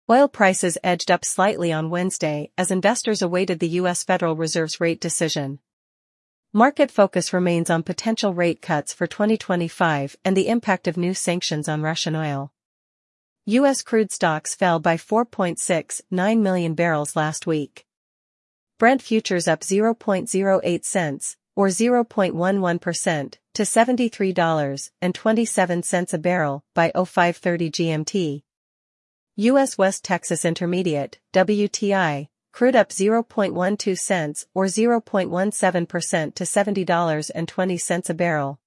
Oil prices edged up slightly on Wednesday as investors awaited the U.S. Federal Reserve's rate decision. Market focus remains on potential rate cuts for 2025 and the impact of new sanctions on Russian oil. U.S. crude stocks fell by 4.69 million barrels last week. Brent futures up 0.08 cents, or 0.11%, to $73.27 a barrel by 05:30 GMT. U.S. West Texas Intermediate, WTI, crude up 0.12 cents or 0.17% to $70.20 a barrel.